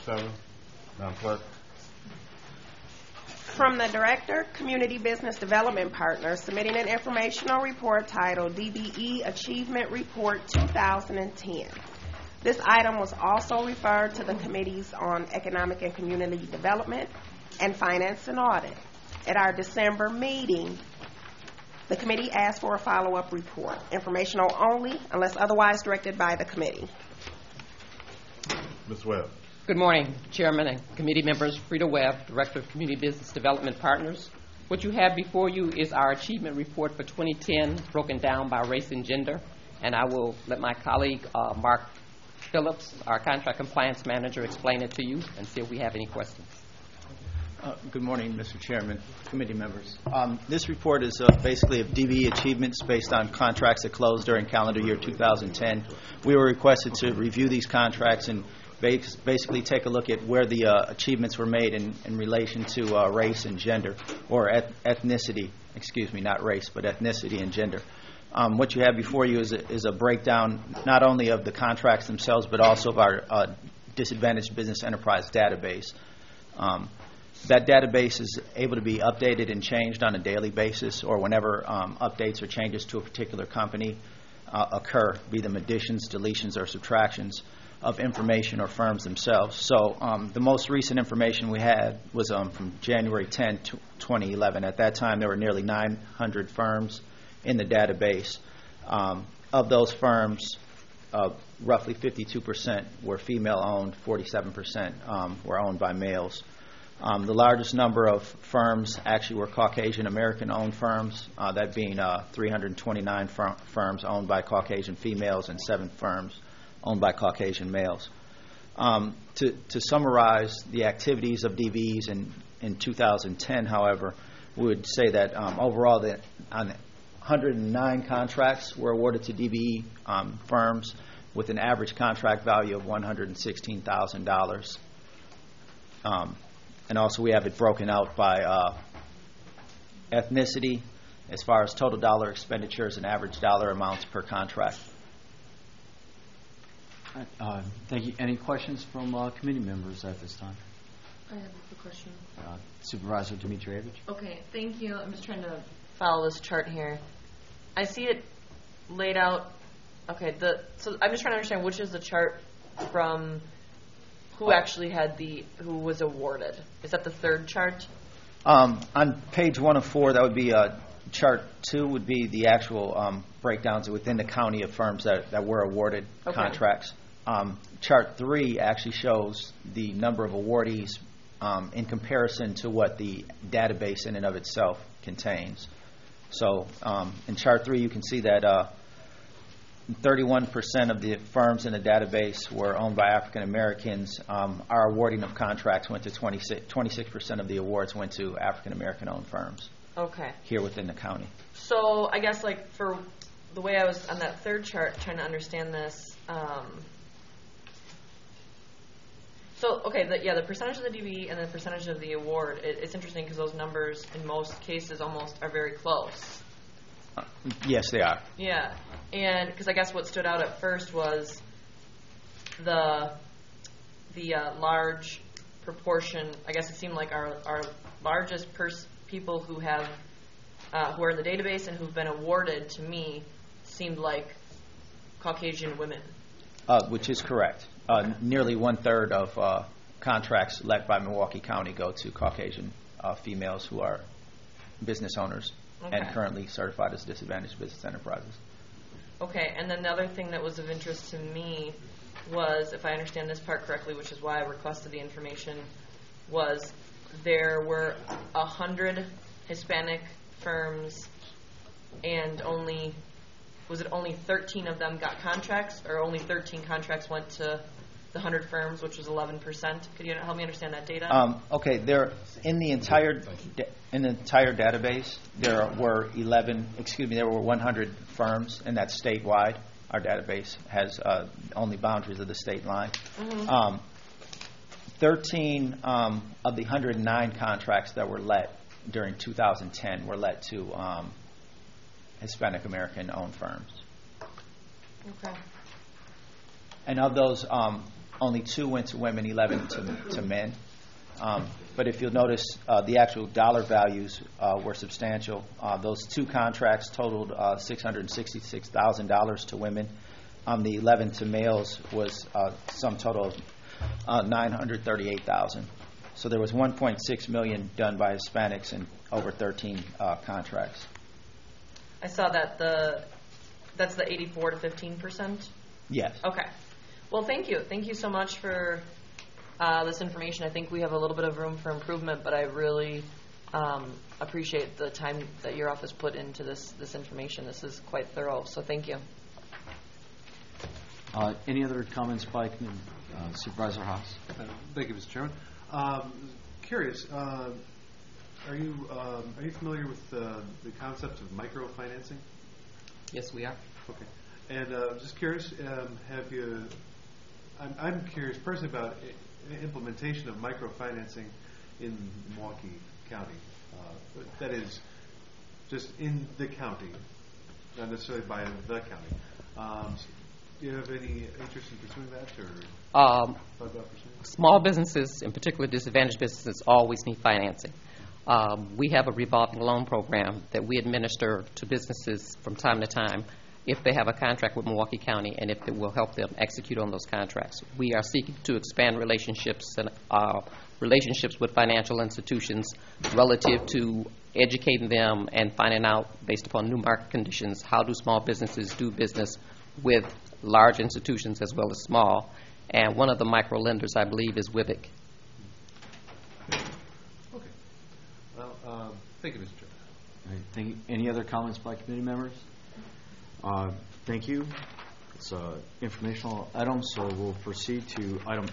7. Madam Clerk. From the Director, Community Business Development Partner, submitting an informational report titled DBE Achievement Report 2010. This item was also referred to the Committees on Economic and Community Development and Finance and Audit. At our December meeting, the committee asked for a follow-up report, informational only, unless otherwise directed by the committee. Ms. Webb. Good morning, Chairman and committee members. Frida Webb, Director of Community Business Development Partners. What you have before you is our achievement report for 2010, broken down by race and gender. And I will let my colleague, Mark Phillips, our Contract Compliance Manager, explain it to you and see if we have any questions. Good morning, Mr. Chairman, committee members. This report is basically of DBE achievements based on contracts that closed during calendar year 2010. We were requested to review these contracts and basically take a look at where the achievements were made in relation to race and gender, or ethnicity, excuse me, not race, but ethnicity and gender. What you have before you is a breakdown not only of the contracts themselves, but also of our disadvantaged business enterprise database. That database is able to be updated and changed on a daily basis, or whenever updates or changes to a particular company occur, be them additions, deletions, or subtractions of information or firms themselves. So the most recent information we had was from January 10, 2011. At that time, there were nearly 900 firms in the database. Of those firms, roughly 52% were female-owned, 47% were owned by males. The largest number of firms actually were Caucasian American-owned firms, that being 329 firms owned by Caucasian females and 7 firms owned by Caucasian males. To summarize the activities of DBEs in 2010, however, we would say that overall that on 109 contracts were awarded to DBE firms with an average contract value of $116,000. And also we have it broken out by ethnicity as far as total dollar expenditures and average dollar amounts per contract. Thank you. Any questions from committee members at this time? I have a question. Supervisor Dimitrievich. Okay, thank you. I'm just trying to follow this chart here. I see it laid out. Okay, so I'm just trying to understand which is the chart from who actually had who was awarded. Is that the third chart? On page 1 of 4, that would be chart 2 would be the actual breakdowns within the county of firms that were awarded contracts. Chart 3 actually shows the number of awardees in comparison to what the database in and of itself contains. So in chart 3 you can see that 31% of the firms in the database were owned by African Americans. Our awarding of contracts went to 26% of the awards went to African American owned firms. Okay. Here within the county. So I guess like for the way I was on that third chart trying to understand this. The percentage of the DBE and the percentage of the award, it's interesting because those numbers in most cases almost are very close. Yes, they are. Yeah, and because I guess what stood out at first was the large proportion. I guess it seemed like our largest people who have who are in the database and who've been awarded to me seemed like Caucasian women. Which is correct. Nearly 1/3 of contracts let by Milwaukee County go to Caucasian females who are business owners and currently certified as disadvantaged business enterprises. Okay, and then the other thing that was of interest to me was, if I understand this part correctly, which is why I requested the information, was there were 100 Hispanic firms and only 13 of them got contracts, or only 13 contracts went to the 100 firms, which was 11%. Could you help me understand that data? Okay, there in the entire database there were 100 firms, and that's statewide. Our database has only boundaries of the state line. Mm-hmm. 13 of the 109 contracts that were let during 2010 were let to Hispanic American owned firms. Okay. And of those only 2 went to women, 11 to men. But if you'll notice, the actual dollar values were substantial. Those 2 contracts totaled $666,000 to women. The 11 to males was some total of $938,000. So there was $1.6 million done by Hispanics in over 13 contracts. I saw that that's the 84 to 15%. Yes. Okay. Well, thank you. Thank you so much for this information. I think we have a little bit of room for improvement, but I really appreciate the time that your office put into this information. This is quite thorough, so thank you. Any other comments by Supervisor Haas? Thank you, Mr. Chairman. Curious, are you familiar with the concept of microfinancing? Yes, we are. Okay. And just curious, have you? I'm curious personally about implementation of microfinancing in Milwaukee County. That is, just in the county, not necessarily by the county. Do you have any interest in pursuing that, or thought about pursuing it? Small businesses, in particular disadvantaged businesses, always need financing. We have a revolving loan program that we administer to businesses from time to time if they have a contract with Milwaukee County and if it will help them execute on those contracts. We are seeking to expand relationships and relationships with financial institutions relative to educating them and finding out, based upon new market conditions, how do small businesses do business with large institutions as well as small. And one of the micro lenders, I believe, is WIVIC. Okay. Well, thank you, Mr. Chairman. All right, thank you. Any other comments by committee members? Thank you. It's an informational item, so we'll proceed to item